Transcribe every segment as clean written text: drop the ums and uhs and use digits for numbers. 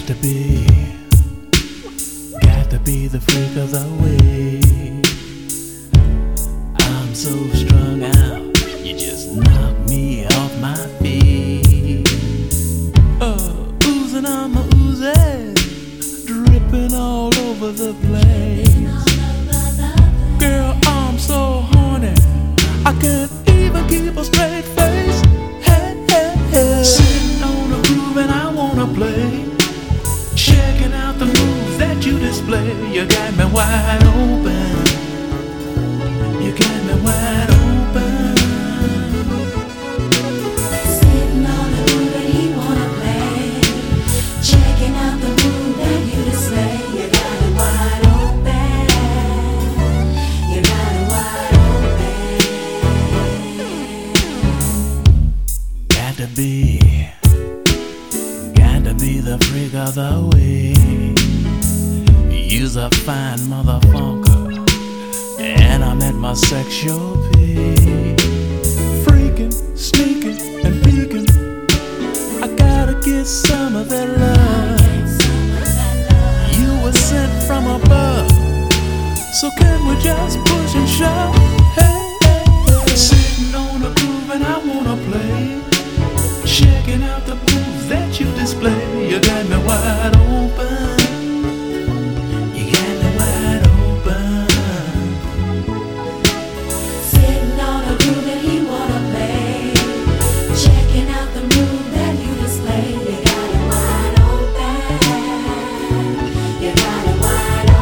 Got to be the freak of the week. I'm so strung out, you just knock me off my feet. Oozing on my oozing, dripping all over the place. Girl, I'm so horny, I can't even keep a straight face. Hey, hey, hey. Sitting on a groove and I wanna play, checking out the moves that you display. You got me wide open, you got me wide open. Sitting on the groove and he wanna play, checking out the move that you display. You got it wide open, you got it wide open. Got to be the freak of the week. You's a fine motherfucker, and I'm at my sexual peak. Freaking, sneaking, and peeking, I gotta get some of that love. You were sent from above, so can we just push and shove? Hey, hey, hey. Sitting on a groove and I wanna play, checking out the moves that you display. You got me wide open, you got me wide open. Sitting on a groove and he wanna play, checking out the move that you display. You got it wide open, you got it wide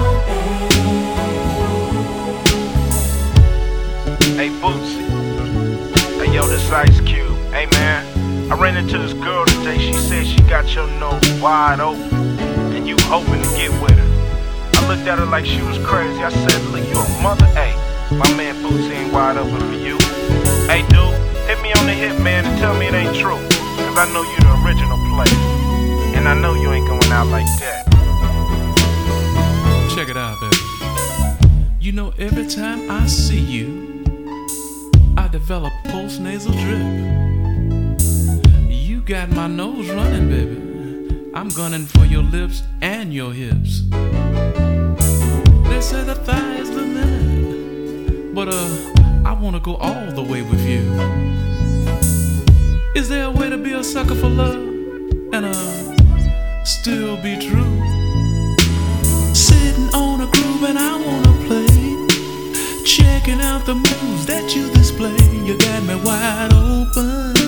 open. Hey Bootsy, hey yo, this Ice Cube. Hey man, I ran into this girl today. She said she got your nose wide open and you hoping to get with her. I looked at her like she was crazy. I said, look, you a mother? Hey, my man Bootsy ain't wide open for you. Hey dude, hit me on the hip, man, and tell me it ain't true, cause I know you the original player, and I know you ain't going out like that. Check it out, baby. You know, every time I see you, I develop post-nasal drip. You got my nose running, baby. I'm gunning for your lips and your hips. They say the thigh is the limit, but I wanna go all the way with you. Is there a way to be a sucker for love and still be true? Sitting on a groove and I wanna play, checking out the moves that you display. You got me wide open,